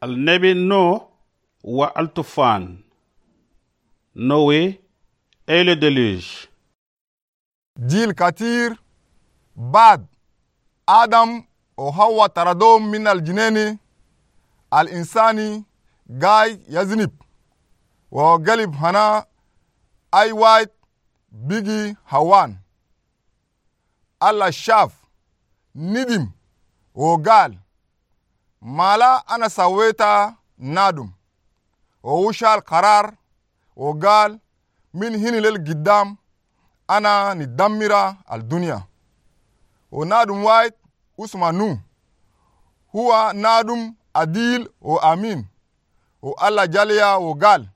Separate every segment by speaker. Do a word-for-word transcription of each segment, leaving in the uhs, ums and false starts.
Speaker 1: النبي نو والطوفان. نوي et le déluge.
Speaker 2: جيل كثير بعد آدم وحواء طردوهم من الجنين الإنساني جاي يذنب وقلب هنا أي واحد بيجي هوان. الله شاف ندم وقال ما لا أنا سويتها نادم، ووشال قرار وقال من هنا للقدام أنا ندمر الدنيا. ونادم واحد اسمه نو هو نادم عديل وأمين، والله جاليا وقال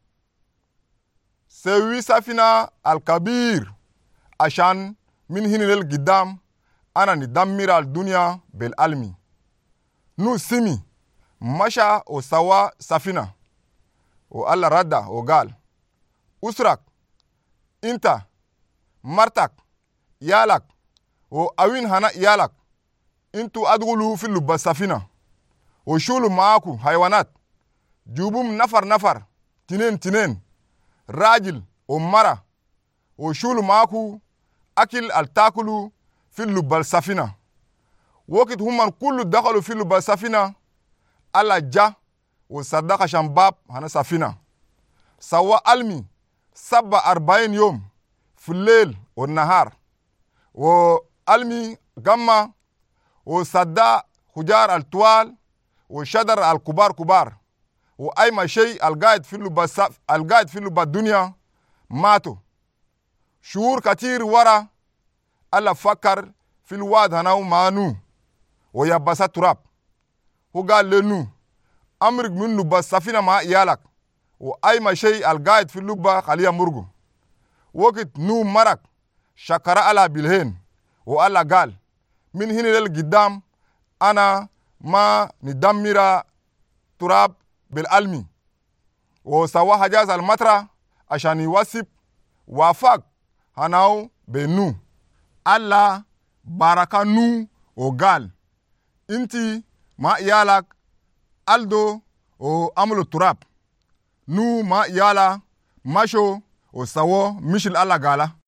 Speaker 2: سوي سفينة الكبير عشان من هنا للقدام أنا ندمر الدنيا بالعلمي. نو سمي مشى وسوى سفينة، والله رد وقال أسرك انت مرتك يالك وأوين هنا يالك انتوا ادخلوا في اللب السفينة وشولوا معاكم حيوانات، جيبوهم نفر نفر تنين تنين راجل ومرة، وشولوا معاكم أكل التاكلوا في اللب السفينة. وقت هم كل دخلوا في اللب السفينة الله جا وصدق شنباب هنا سفينة سوى علمي سبع أربعين يوم في الليل والنهار، وعلمي قمة وصدق حجار الطوال وشجر الكبار كبار، وأي شيء القائد في اللب القائد في اللب الدنيا ماتوا. شهور كتير ورا الله فكر في الواد هنا ومانو ويبسا تراب، وقال لنو أمرك من لب السفينة مع إيالك، وأي شيء القائد في اللب خليه مرقو. وقت نو مرك شكر الله بالهين، والله قال من هنا للقدام أنا ما ندمر تراب بالعلمي، وسوى حجاز المطرة عشان يوسب وافق هناو بنو. الله بارك نو وقال انتي ما إيالك ألدو وعملوا التراب. نو ما إيالا مشو وسوى مش الله قاله